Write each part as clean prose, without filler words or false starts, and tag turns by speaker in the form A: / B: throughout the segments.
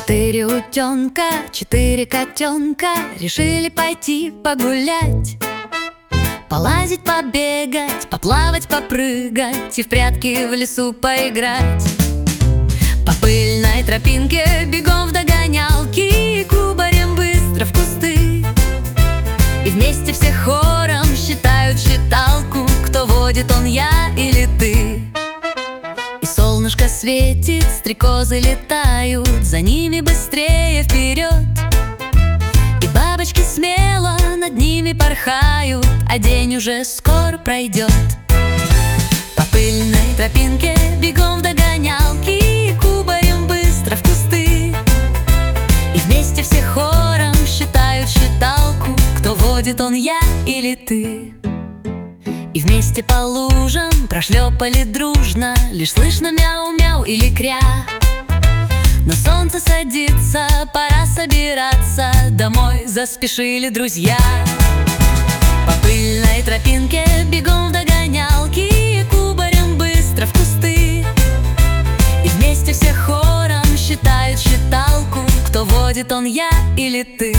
A: Четыре утенка, четыре котенка решили пойти погулять, полазить, побегать, поплавать, попрыгать и в прятки в лесу поиграть. По пыльной тропинке бегом в догонялки, кубарем быстро в кусты. И вместе все хором считают считалку, кто водит, он, я или ты. И солнышко светит, стрекозы летают, за ними быстрее вперед. И бабочки смело над ними порхают, а день уже скоро пройдет. По пыльной тропинке бегом в догонялки, кубарем быстро в кусты. И вместе все хором считают считалку, кто водит, он, я или ты. И вместе по лужам прошлепали дружно, лишь слышно мяу-мяу или кря. Но солнце садится, пора собираться, домой заспешили друзья. По пыльной тропинке бегом в догонялки, кубарем быстро в кусты. И вместе все хором считают считалку, кто водит, он, я или ты.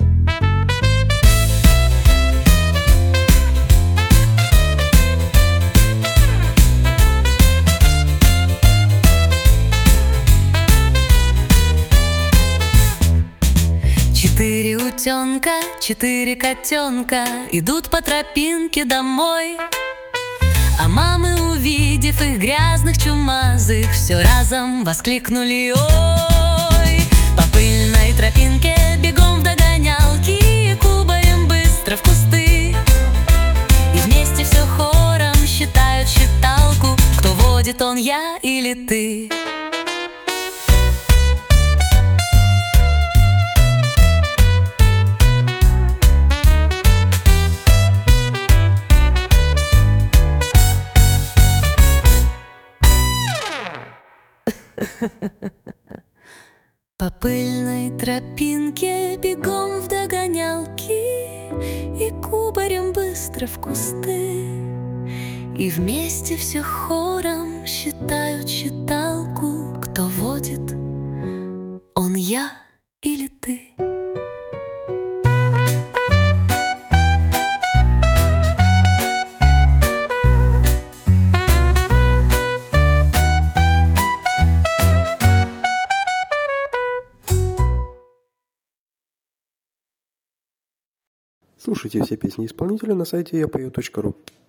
A: Четыре утенка, четыре котенка идут по тропинке домой. А мамы, увидев их грязных, чумазых, все разом воскликнули: ой! По пыльной тропинке бегом в догонялки, кубарем быстро в кусты. И вместе все хором считают считалку, кто водит, он, я или ты. По пыльной тропинке бегом в догонялки и кубарем быстро в кусты. И вместе все хором считают считалку, кто водит, он, я или ты.
B: Слушайте все песни исполнителя на сайте yapою.ru.